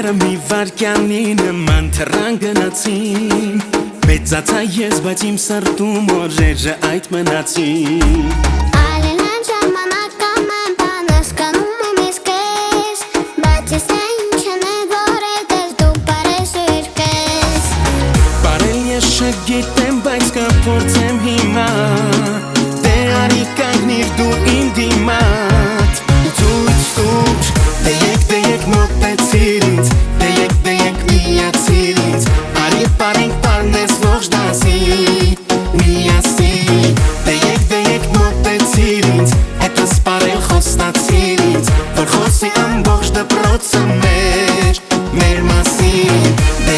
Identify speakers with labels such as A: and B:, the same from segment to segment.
A: Սերունդները մի վարկյանի նման թռան գնացին Մեծացա ես, բայց իմ սրտում օրերը այդ մնացին
B: Այլեն այն ժամանակամ եմ բան հասկանում եմ ես կես Բայց ես թե ինչ եմ է որել դες դու պարես ու երկես
A: Պարել ես չգիտեմ, բայց կփորձեմ հիմա Դե արի կանգնիր դու իմ դիմաց Ցույց տուր, դե եկ մոտեցիր ինձ Դե եկ միացիր ինձ Արի պարենք պարնես ողջ դասի Միասին Դե եկ մոտեցիր ինձ Հետը սպարել խոստացիր ինձ Որ խոսի ամբողջ դպրոցը մեր մասին Դե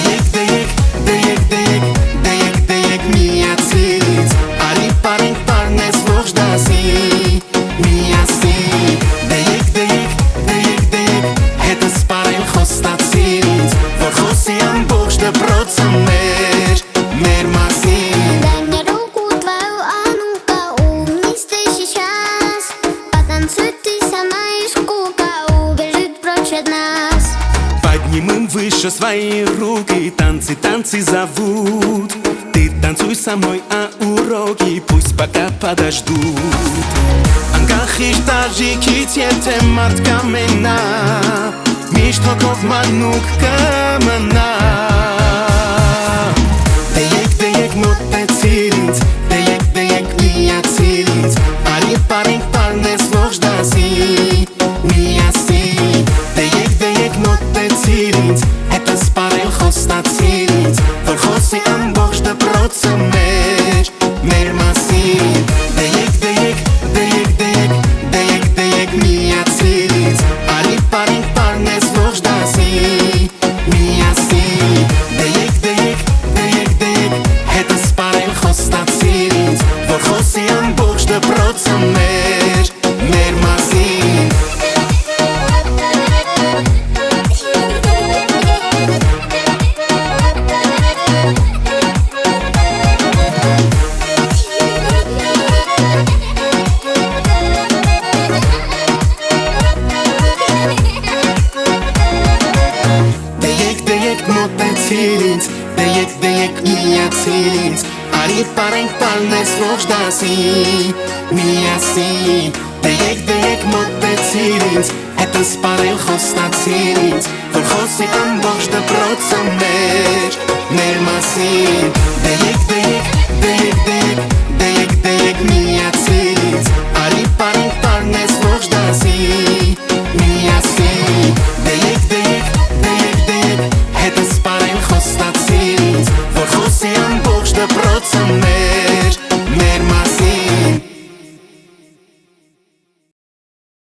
A: եկ միացիր ինձ Արի պարենք պարնես ողջ դասի Միասին Դե եկ հետը սպարել խոստացիր ինձ Որ խոսի ամբողջ դպրոցը մեր մասին
B: Дай мне руку твою, а ну-ка, умнись ты сейчас Потанцуй ты со мной, и скука убежит прочь от нас
A: Поднимем выше свои руки, танцы зовут Ты танцуй со мной, а уроки пусть пока подождут Անկախիր տարիքից եթե մարդ կամենա Միշտ հոգով մանուկ կմնա Դե եկ մոտեցիր ինձ Դե եկ միացիր ինձ Արի պարենք պարնես ողջ դասի Միասին Դե եկ մոտեցիր ինձ Հետը սպարել խոստացիր ինձ Որ խոսի ամբողջ դպրոցը մեր մասին Դե եկ միացիր ինձ Արի պարենք պարնես ողջ դասի Միասին Դե եկ հետը սպարել խոստացիր ինձ Որ խոսի ամբողջ դպրոցը մեր մասին մոտեցիր ինձ Դե եկ միացիր ինձ Արի պարենք պարնես ողջ դասի Միասին Դե եկ մոտեցիր ինձ Հետը սպարել խոստացիր ինձ Որ խոսի ամբողջ դպրոցը մեր մասին Դե եկ